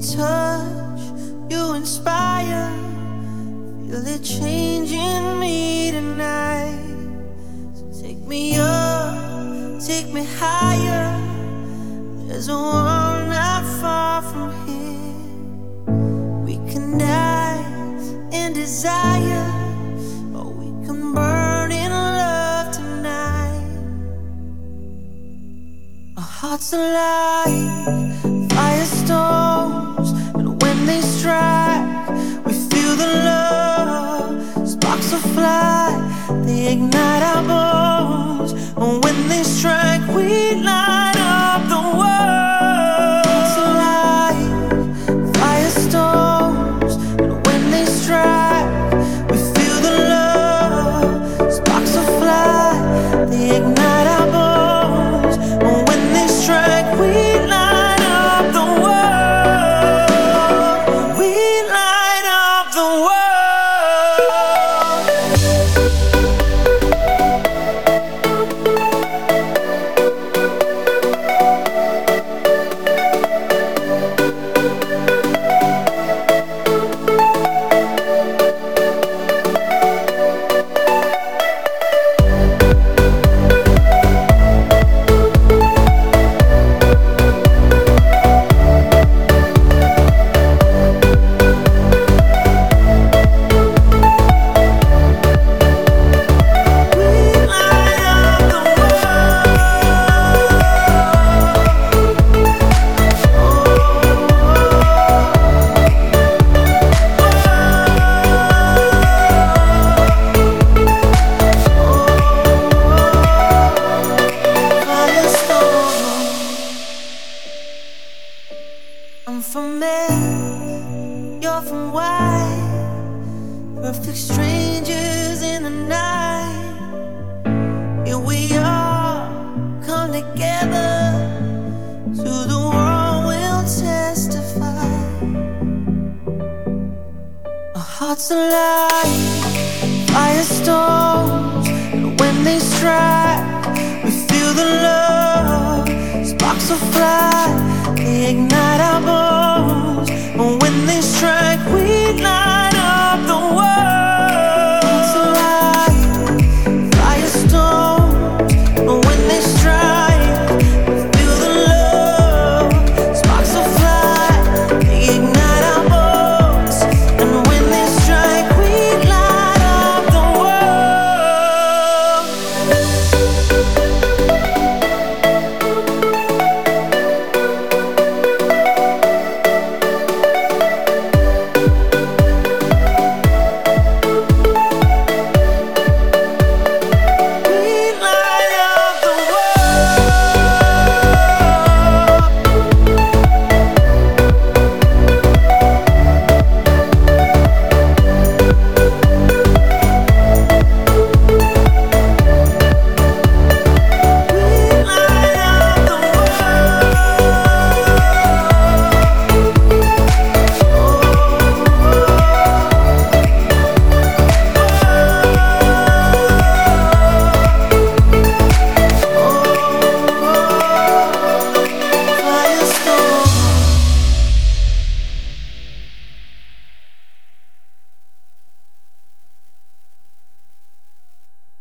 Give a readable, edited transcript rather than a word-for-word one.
touch, you inspire. Feel it changing me tonight. So take me up, take me higher. There's a world not far from here. We can die in desire, or we can burn in love tonight. Our hearts alive, firestorms, and when they strike, we feel the love. Sparks will fly, they ignite our bones, and when they strike, we light up the world. Hearts alive, firestorms, and when they strike, we feel the love. Sparks will fly, they ignite our bones, and when they strike, we light up the world. We light up the world. I'm from X, you're from Y. Perfect strangers in the night. Here we are, come together. To the world we'll testify. Our hearts alive, firestorms, and when they strike, we feel the love. Sparks will fly, they ignite our bones, and when they strike, we